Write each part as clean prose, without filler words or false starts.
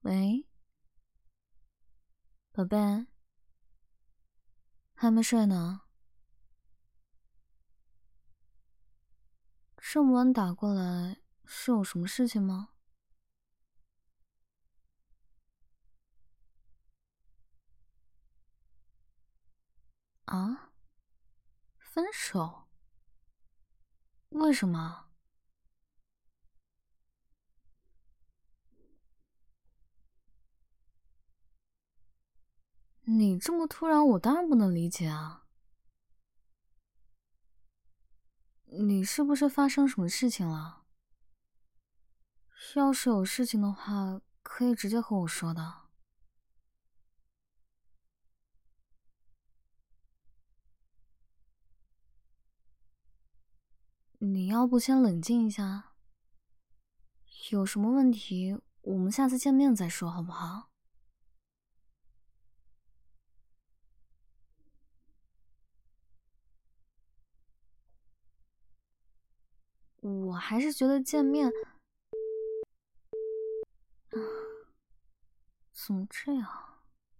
喂，宝贝，还没睡呢？这么晚打过来，是有什么事情吗？啊？分手？为什么？你这么突然，我当然不能理解啊。你是不是发生什么事情了？要是有事情的话，可以直接和我说的。你要不先冷静一下？有什么问题，我们下次见面再说，好不好？我还是觉得见面，怎么这样？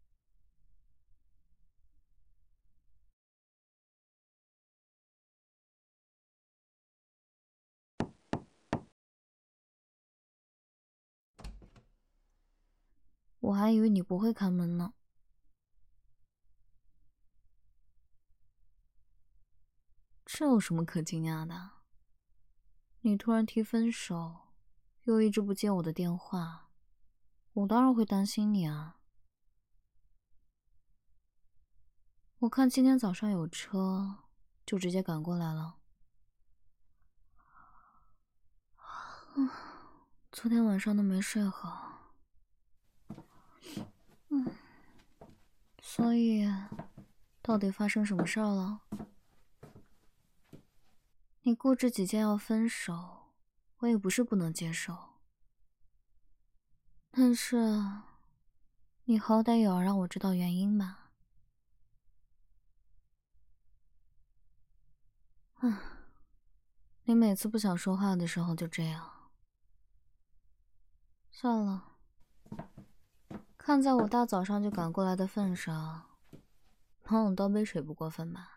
我还以为你不会开门呢。这有什么可惊讶的？你突然提分手，又一直不接我的电话，我当然会担心你啊。我看今天早上有车，就直接赶过来了。昨天晚上都没睡好，所以到底发生什么事儿了？你固执己见要分手，我也不是不能接受，但是你好歹也要让我知道原因吧。你每次不想说话的时候就这样。算了，看在我大早上就赶过来的份上，帮我倒杯水不过分吧？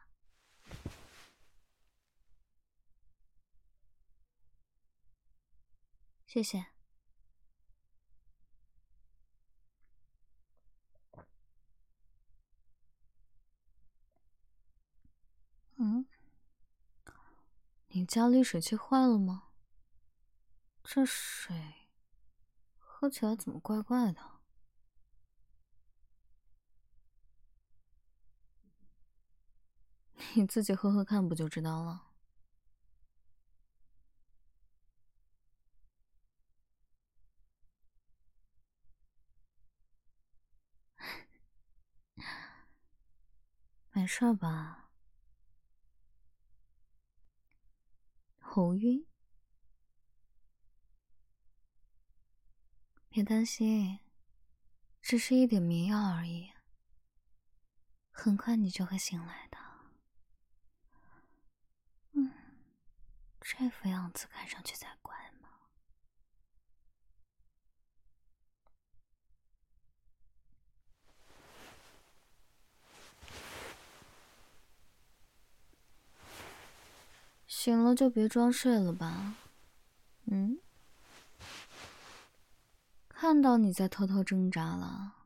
谢谢。嗯，你家里水器坏了吗？这水喝起来怎么怪怪的？你自己喝喝看不就知道了。没事吧？头晕？别担心，只是一点迷药而已，很快你就会醒来的。这副样子看上去才怪嘛。醒了就别装睡了吧。看到你在偷偷挣扎了，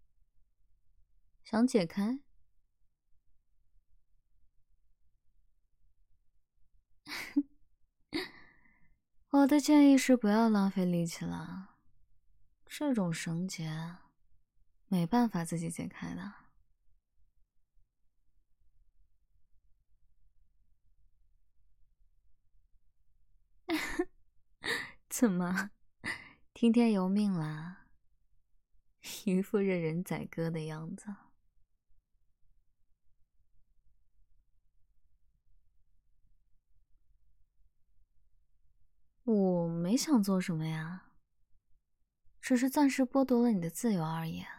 想解开？我的建议是不要浪费力气了，这种绳结没办法自己解开的。怎么，听天由命啦？一副任人宰割的样子。我没想做什么呀，只是暂时剥夺了你的自由而已。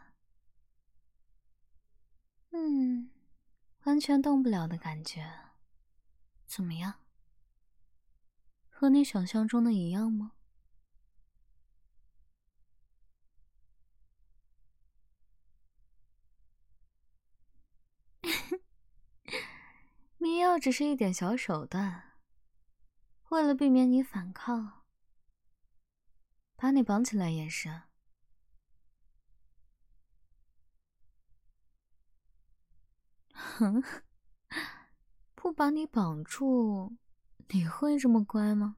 完全动不了的感觉，怎么样？和你想象中的一样吗？ 要只是一点小手段，为了避免你反抗，把你绑起来也是。哼，不把你绑住，你会这么乖吗？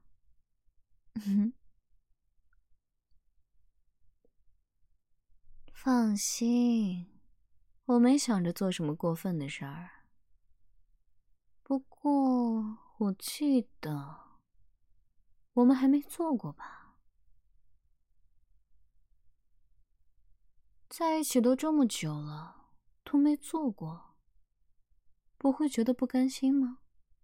放心，我没想着做什么过分的事儿。不过我记得我们还没做过吧？在一起都这么久了，都没做过，不会觉得不甘心吗？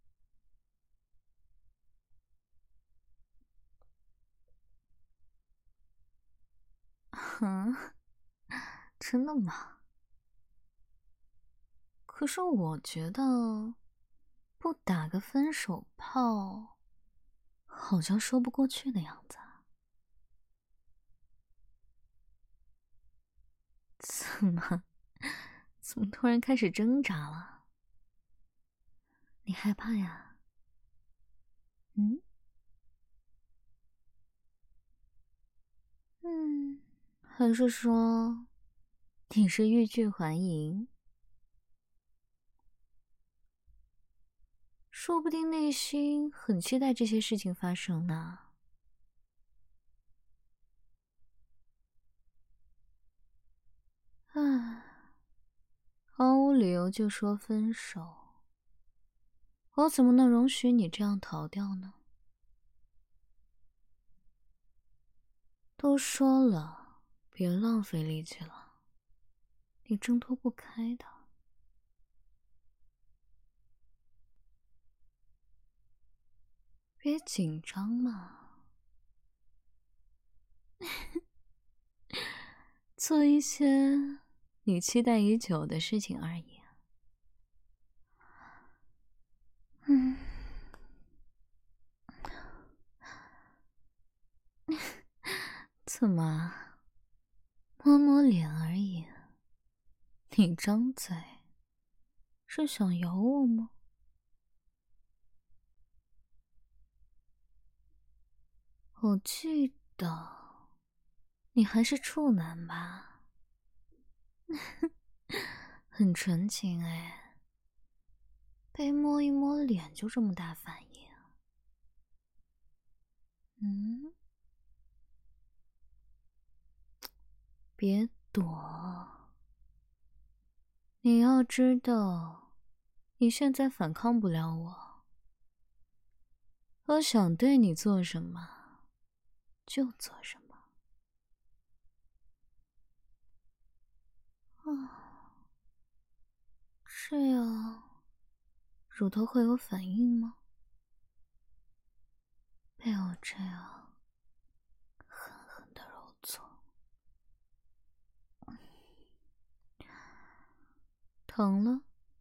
哼，真的吗？可是我觉得不打个分手炮，好像说不过去的样子啊。怎么？怎么突然开始挣扎了？你害怕呀？嗯？还是说你是欲拒还迎？说不定内心很期待这些事情发生呢。唉，毫无理由就说分手，我怎么能容许你这样逃掉呢？都说了，别浪费力气了，你挣脱不开的。别紧张嘛，做一些你期待已久的事情而已。嗯，怎么，摸摸脸而已？你张嘴是想咬我吗？我记得你还是处男吧？很纯情哎，被摸一摸脸就这么大反应。嗯，别躲，你要知道，你现在反抗不了我，我想对你做什么就做什么。啊，这样乳头会有反应吗？被我这样狠狠的揉搓，疼了？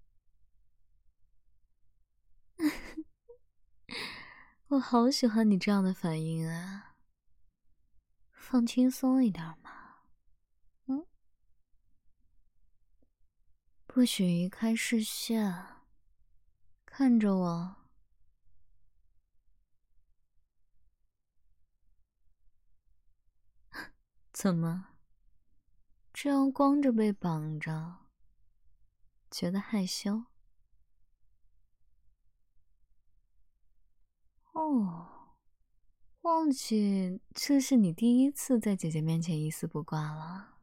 我好喜欢你这样的反应啊！放轻松一点嘛。不许移开视线，看着我。怎么？这样光着被绑着，觉得害羞？哦，忘记这是你第一次在姐姐面前一丝不挂了。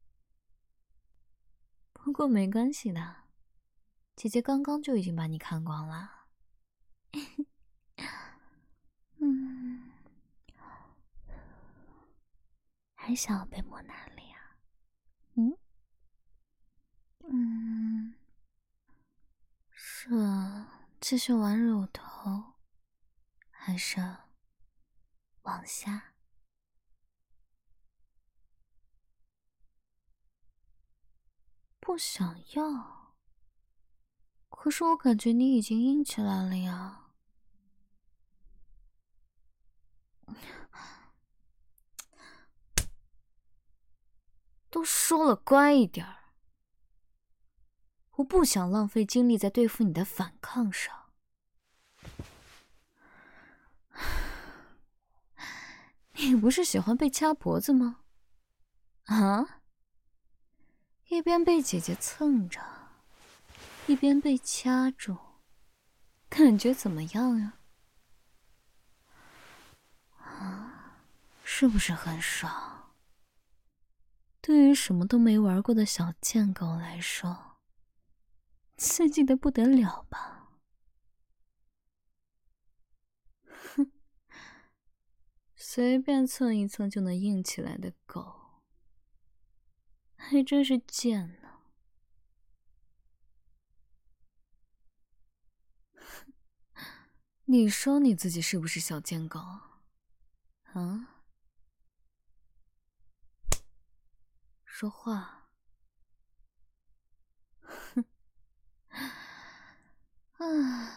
不过没关系的，姐姐刚刚就已经把你看光了。嗯，还想要被摸哪里啊？嗯嗯，是继续玩乳头，还是往下？不想要，可是我感觉你已经硬起来了呀。都说了乖一点儿，我不想浪费精力在对付你的反抗上。 你不是喜欢被掐脖子吗？啊？一边被姐姐蹭着，一边被掐住，感觉怎么样啊？啊，是不是很爽？对于什么都没玩过的小贱狗来说，刺激的不得了吧？哼，随便蹭一蹭就能硬起来的狗，还真是贱呢。你说你自己是不是小贱狗？啊？说话。哼。啊，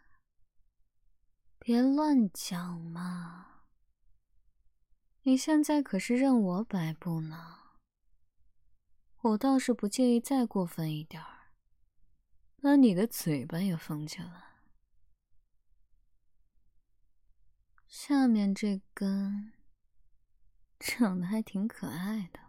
别乱讲嘛！你现在可是任我摆布呢，我倒是不介意再过分一点儿，把你的嘴巴也封起来。下面这根长得还挺可爱的。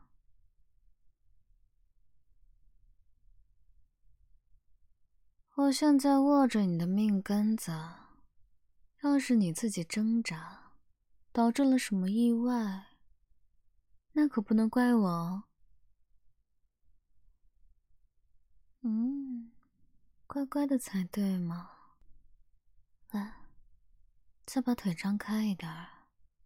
我现在握着你的命根子，要是你自己挣扎，导致了什么意外，那可不能怪我哦。乖乖的才对嘛。来，再把腿张开一点儿。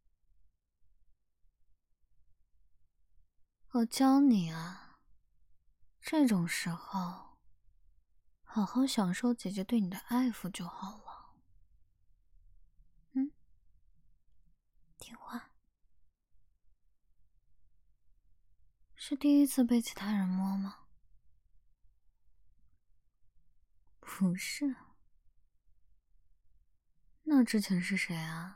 我教你啊，这种时候，好好享受姐姐对你的爱抚就好了。听话。是第一次被其他人摸吗？不是。那之前是谁啊？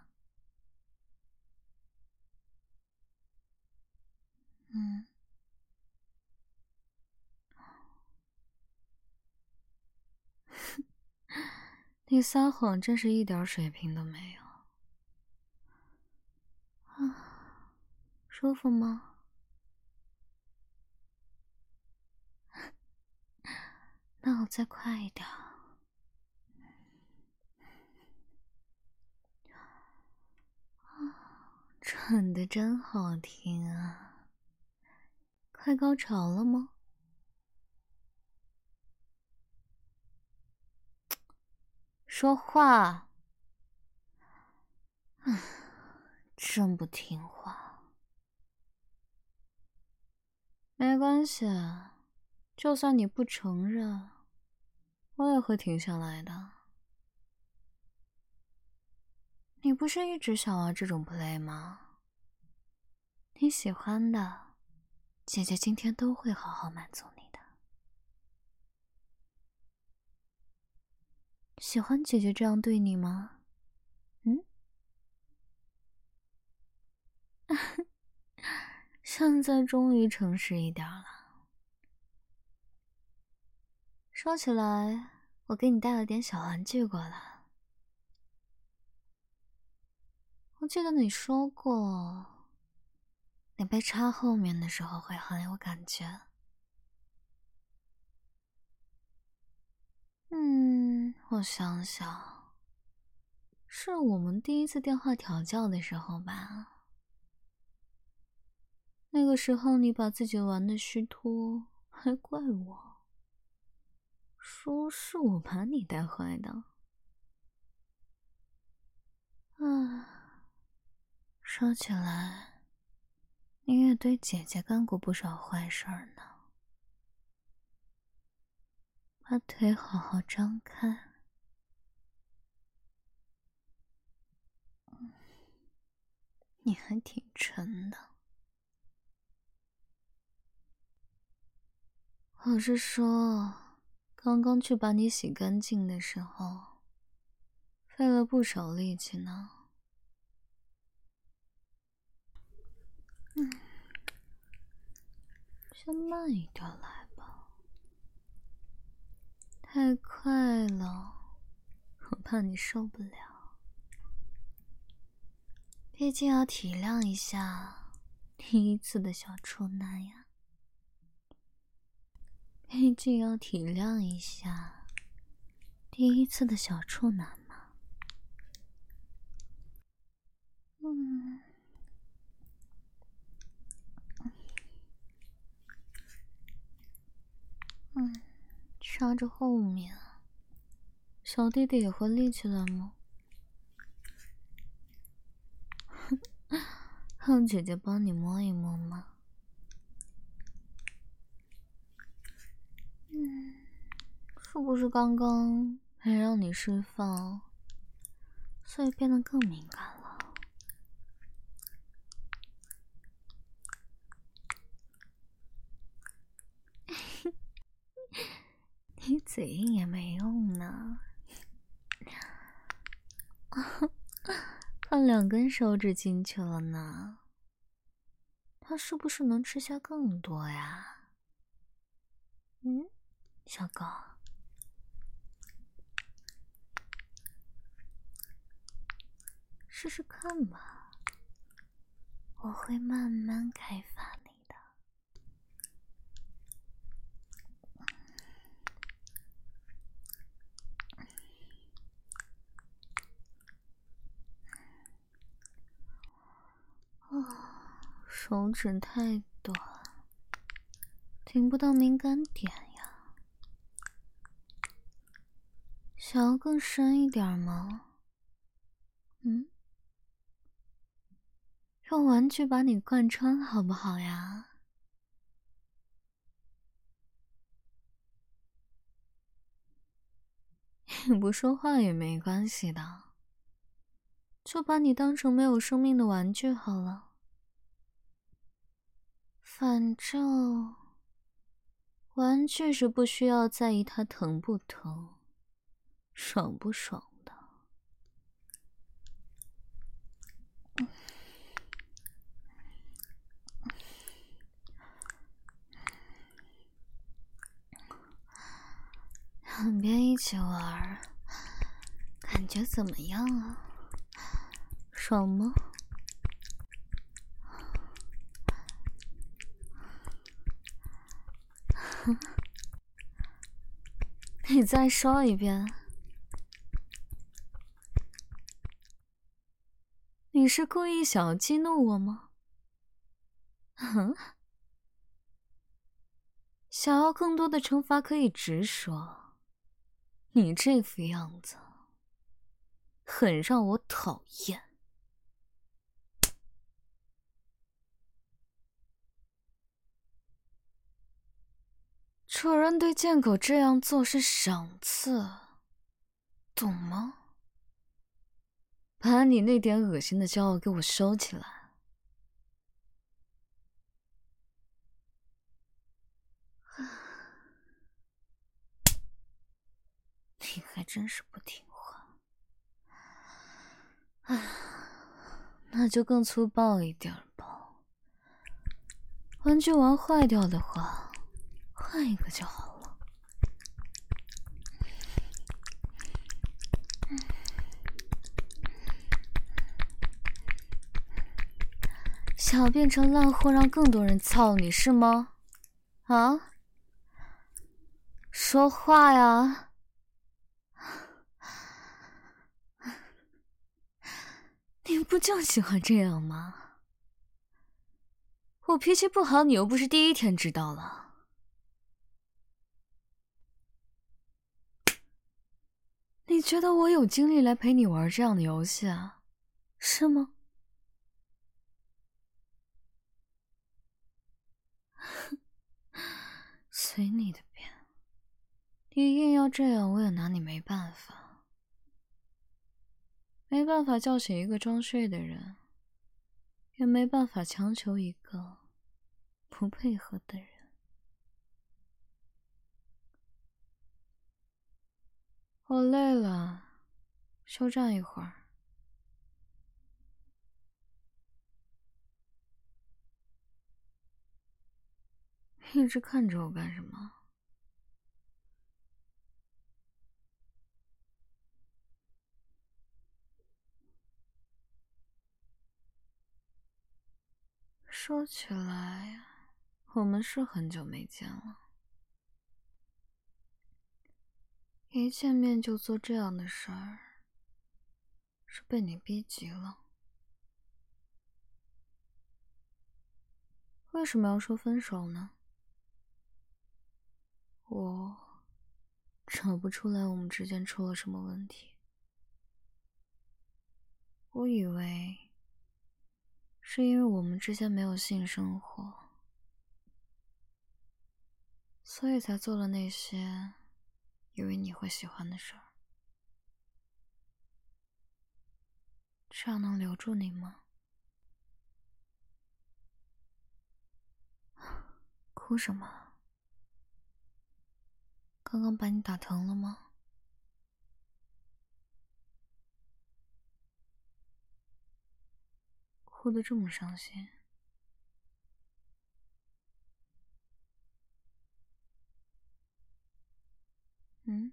你撒谎真是一点水平都没有。啊，舒服吗？那我再快一点。喘得真好听啊！快高潮了吗？说话！真不听话。没关系，就算你不承认，我也会停下来的。你不是一直想玩这种 play 吗？你喜欢的，姐姐今天都会好好满足你的。喜欢姐姐这样对你吗？现在终于诚实一点了。说起来，我给你带了点小玩具过来。我记得你说过，你被插后面的时候会很有感觉。我想想，是我们第一次电话调教的时候吧？那个时候你把自己玩的虚脱，还怪我，说是我把你带坏的。说起来，你也对姐姐干过不少坏事儿呢。把腿好好张开。你还挺沉的。我是说，刚刚去把你洗干净的时候，费了不少力气呢。先慢一点来吧，太快了，我怕你受不了。 毕竟要体谅一下第一次的小处男呀。毕竟要体谅一下第一次的小处男嘛。插着后面，小弟弟也会立起来吗？让姐姐帮你摸一摸吗？是不是刚刚没让你释放，所以变得更敏感了？你嘴硬也没用呢。放2根手指进去了呢，他是不是能吃下更多呀？小狗，试试看吧，我会慢慢开发你的。手指太短，听不到敏感点呀。想要更深一点吗？用玩具把你贯穿好不好呀？你不说话也没关系的，就把你当成没有生命的玩具好了。反正玩具是不需要在意它疼不疼、爽不爽的。两边一起玩，感觉怎么样啊？爽吗？你再说一遍。你是故意想要激怒我吗？想要更多的惩罚可以直说，你这副样子很让我讨厌。主人对贱狗这样做是赏赐，懂吗？把你那点恶心的骄傲给我收起来。你还真是不听话。那就更粗暴一点吧。玩具玩坏掉的话，换一个就好了。想要变成烂货，让更多人操你是吗？啊？说话呀！你不就喜欢这样吗？我脾气不好，你又不是第一天知道了。你觉得我有精力来陪你玩这样的游戏啊？是吗？随你的便，你硬要这样，我也拿你没办法。没办法叫醒一个装睡的人，也没办法强求一个不配合的人。我累了，休战一会儿。一直看着我干什么？ 说起来，我们是很久没见了，一见面就做这样的事儿，是被你逼急了。为什么要说分手呢？我找不出来我们之间出了什么问题。我以为是因为我们之间没有性生活，所以才做了那些以为你会喜欢的事儿。这样能留住你吗？哭什么？刚刚把你打疼了吗？哭得这么伤心。嗯？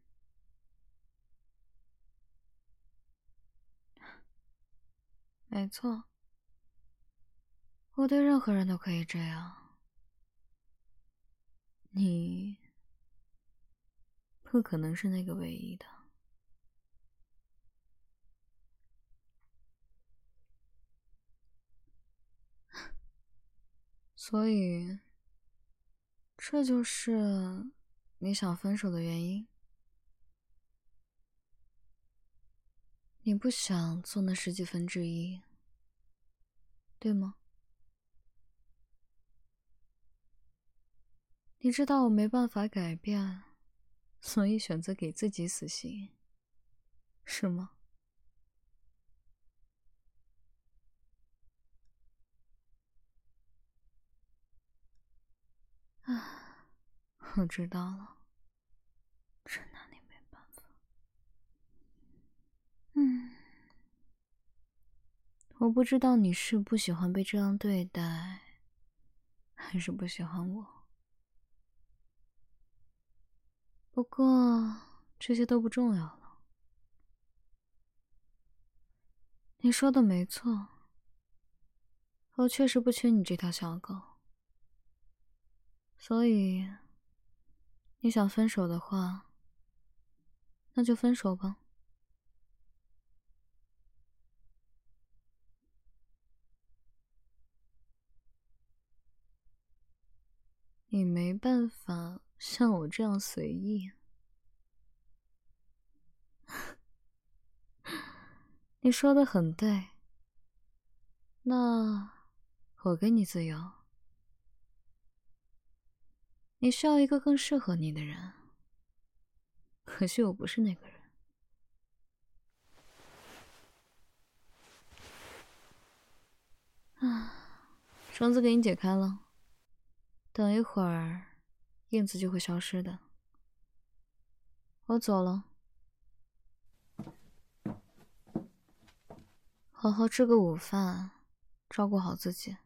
没错，我对任何人都可以这样，你不可能是那个唯一的。所以，这就是你想分手的原因？你不想做那十几分之一，对吗？你知道我没办法改变，所以选择给自己死刑，是吗？啊，我知道了，真拿你没办法。我不知道你是不喜欢被这样对待，还是不喜欢我。不过这些都不重要了。你说的没错，我确实不缺你这条小狗。所以，你想分手的话，那就分手吧。你没办法像我这样随意。你说的很对，那我给你自由。你需要一个更适合你的人，可惜我不是那个人。啊，绳子给你解开了，等一会儿，印子就会消失的。我走了，好好吃个午饭，照顾好自己。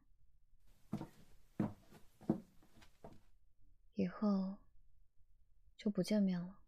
以后就不见面了。